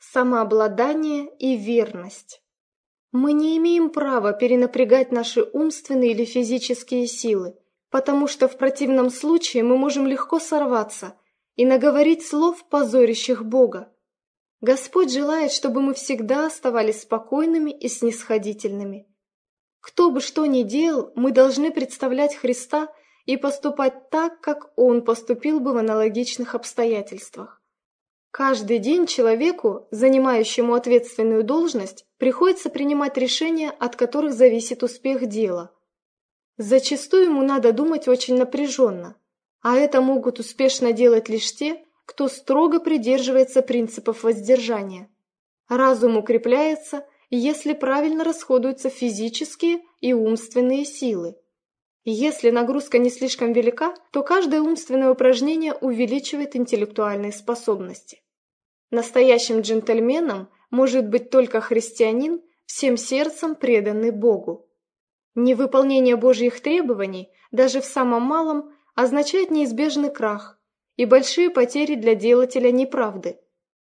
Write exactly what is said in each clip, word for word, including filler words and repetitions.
Самообладание и верность. Мы не имеем права перенапрягать наши умственные или физические силы, потому что в противном случае мы можем легко сорваться и наговорить слов, позорящих Бога. Господь желает, чтобы мы всегда оставались спокойными и снисходительными. Кто бы что ни делал, мы должны представлять Христа и поступать так, как Он поступил бы в аналогичных обстоятельствах. Каждый день человеку, занимающему ответственную должность, приходится принимать решения, от которых зависит успех дела. Зачастую ему надо думать очень напряженно, а это могут успешно делать лишь те, кто строго придерживается принципов воздержания. Разум укрепляется, если правильно расходуются физические и умственные силы. Если нагрузка не слишком велика, то каждое умственное упражнение увеличивает интеллектуальные способности. Настоящим джентльменом может быть только христианин, всем сердцем преданный Богу. Невыполнение Божьих требований, даже в самом малом, означает неизбежный крах и большие потери для делателя неправды.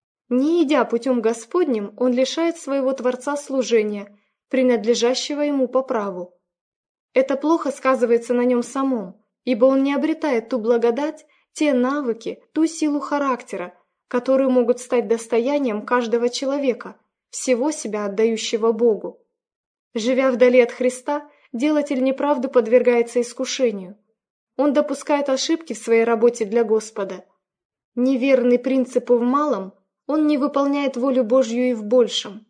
Не идя путем Господним, он лишает своего Творца служения, принадлежащего ему по праву. Это плохо сказывается на нем самом, ибо он не обретает ту благодать, те навыки, ту силу характера, которые могут стать достоянием каждого человека, всего себя отдающего Богу. Живя вдали от Христа, делатель неправды подвергается искушению. Он допускает ошибки в своей работе для Господа. Неверный принципу в малом, он не выполняет волю Божью и в большем.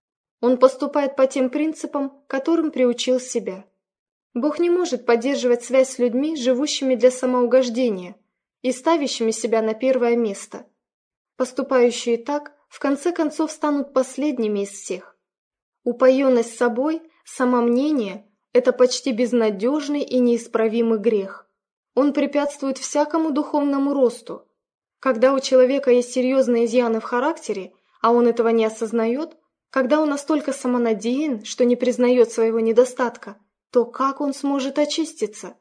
Он поступает по тем принципам, которым приучил себя. Бог не может поддерживать связь с людьми, живущими для самоугождения и ставящими себя на первое место. Поступающие так, в конце концов, станут последними из всех. Упоенность собой, самомнение – это почти безнадежный и неисправимый грех. Он препятствует всякому духовному росту. Когда у человека есть серьезные изъяны в характере, а он этого не осознает, когда он настолько самонадеян, что не признает своего недостатка, то как он сможет очиститься?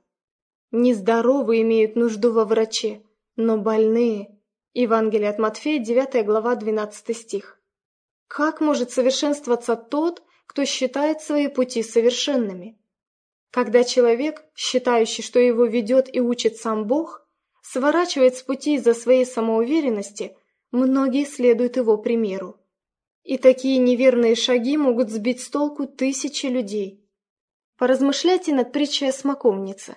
Нездоровые имеют нужду во враче, но больные. Евангелие от Матфея, девятая глава, двенадцатый стих. Как может совершенствоваться тот, кто считает свои пути совершенными? Когда человек, считающий, что его ведет и учит сам Бог, сворачивает с пути из-за своей самоуверенности, многие следуют его примеру. И такие неверные шаги могут сбить с толку тысячи людей. Поразмышляйте над притчей о смоковнице.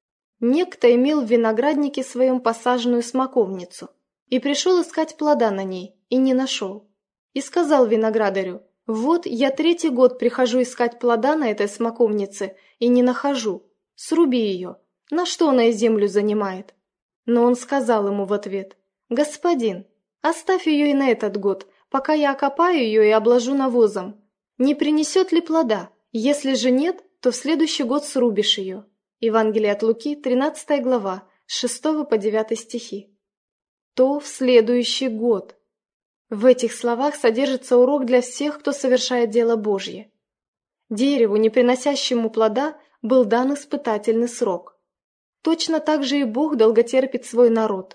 Некто имел в винограднике своем посаженную смоковницу и пришел искать плода на ней, и не нашел. И сказал виноградарю: «Вот я третий год прихожу искать плода на этой смоковнице и не нахожу. Сруби ее. На что она и землю занимает?» Но он сказал ему в ответ: «Господин, оставь ее и на этот год, пока я окопаю ее и обложу навозом. Не принесет ли плода? Если же нет, то в следующий год срубишь ее». Евангелие от Луки, тринадцатая глава, с шестого по девятый стихи. То в следующий год. В этих словах содержится урок для всех, кто совершает дело Божье. Дереву, не приносящему плода, был дан испытательный срок. Точно так же и Бог долготерпит свой народ.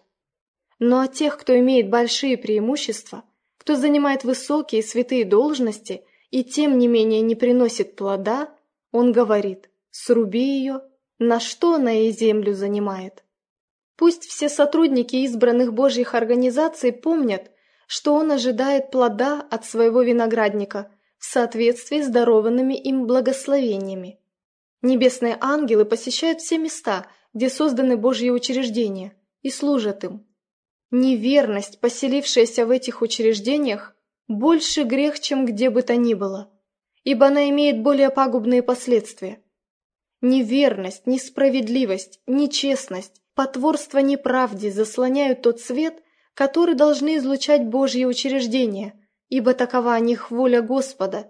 Но от тех, кто имеет большие преимущества, кто занимает высокие святые должности и тем не менее не приносит плода, он говорит: «Сруби ее, на что она и землю занимает». Пусть все сотрудники избранных Божьих организаций помнят, что он ожидает плода от своего виноградника в соответствии с дарованными им благословениями. Небесные ангелы посещают все места, где созданы Божьи учреждения, и служат им. Неверность, поселившаяся в этих учреждениях, больше грех, чем где бы то ни было, ибо она имеет более пагубные последствия. Неверность, несправедливость, нечестность, потворство неправде заслоняют тот свет, который должны излучать Божьи учреждения, ибо такова о них воля Господа.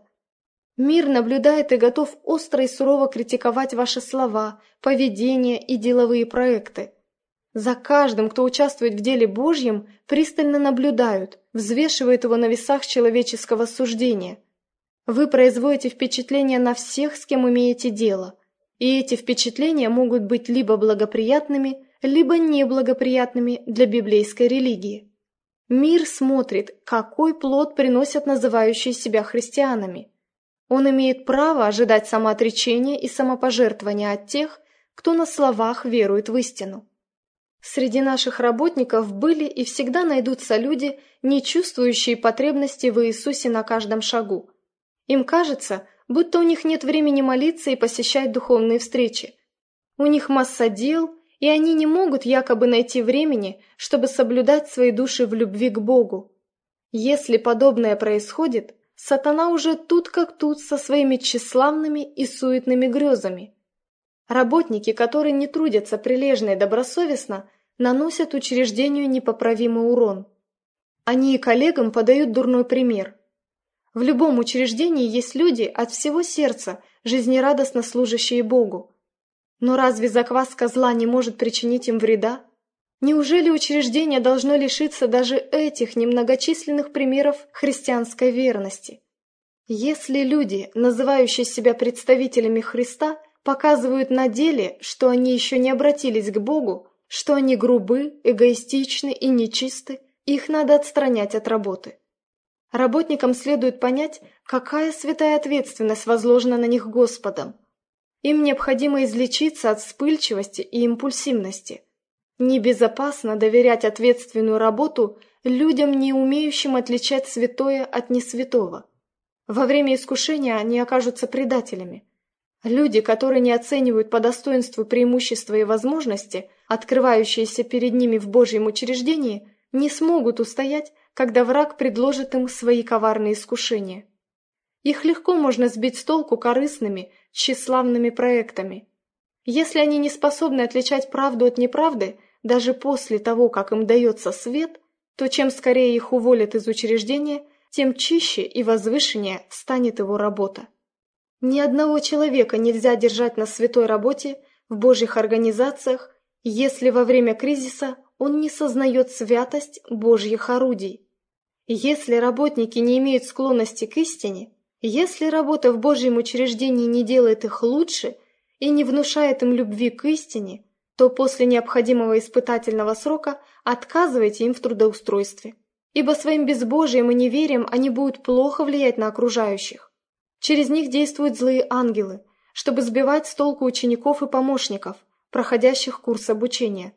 Мир наблюдает и готов остро и сурово критиковать ваши слова, поведение и деловые проекты. За каждым, кто участвует в деле Божьем, пристально наблюдают, взвешивают его на весах человеческого суждения. Вы производите впечатление на всех, с кем имеете дело, и эти впечатления могут быть либо благоприятными, либо неблагоприятными для библейской религии. Мир смотрит, какой плод приносят называющие себя христианами. Он имеет право ожидать самоотречения и самопожертвования от тех, кто на словах верует в истину. Среди наших работников были и всегда найдутся люди, не чувствующие потребности в Иисусе на каждом шагу. Им кажется, будто у них нет времени молиться и посещать духовные встречи. У них масса дел, и они не могут якобы найти времени, чтобы соблюдать свои души в любви к Богу. Если подобное происходит, сатана уже тут как тут со своими тщеславными и суетными грезами. Работники, которые не трудятся прилежно и добросовестно, наносят учреждению непоправимый урон. Они и коллегам подают дурной пример. В любом учреждении есть люди от всего сердца, жизнерадостно служащие Богу. Но разве закваска зла не может причинить им вреда? Неужели учреждение должно лишиться даже этих немногочисленных примеров христианской верности? Если люди, называющие себя представителями Христа, показывают на деле, что они еще не обратились к Богу, что они грубы, эгоистичны и нечисты, их надо отстранять от работы. Работникам следует понять, какая святая ответственность возложена на них Господом. Им необходимо излечиться от вспыльчивости и импульсивности. Небезопасно доверять ответственную работу людям, не умеющим отличать святое от несвятого. Во время искушения они окажутся предателями. Люди, которые не оценивают по достоинству преимущества и возможности, открывающиеся перед ними в Божьем учреждении, не смогут устоять, когда враг предложит им свои коварные искушения. Их легко можно сбить с толку корыстными, тщеславными проектами. Если они не способны отличать правду от неправды, даже после того, как им дается свет, то чем скорее их уволят из учреждения, тем чище и возвышеннее станет его работа. Ни одного человека нельзя держать на святой работе в Божьих организациях, если во время кризиса он не сознает святость Божьих орудий. Если работники не имеют склонности к истине, если работа в Божьем учреждении не делает их лучше и не внушает им любви к истине, то после необходимого испытательного срока отказывайте им в трудоустройстве, ибо своим безбожием и неверием они будут плохо влиять на окружающих. Через них действуют злые ангелы, чтобы сбивать с толку учеников и помощников, проходящих курс обучения.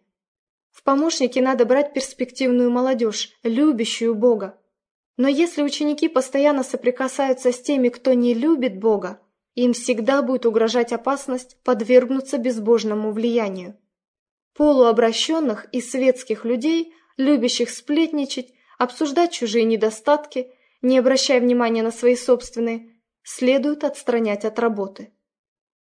В помощники надо брать перспективную молодежь, любящую Бога. Но если ученики постоянно соприкасаются с теми, кто не любит Бога, им всегда будет угрожать опасность подвергнуться безбожному влиянию. Полуобращенных и светских людей, любящих сплетничать, обсуждать чужие недостатки, не обращая внимания на свои собственные, следует отстранять от работы.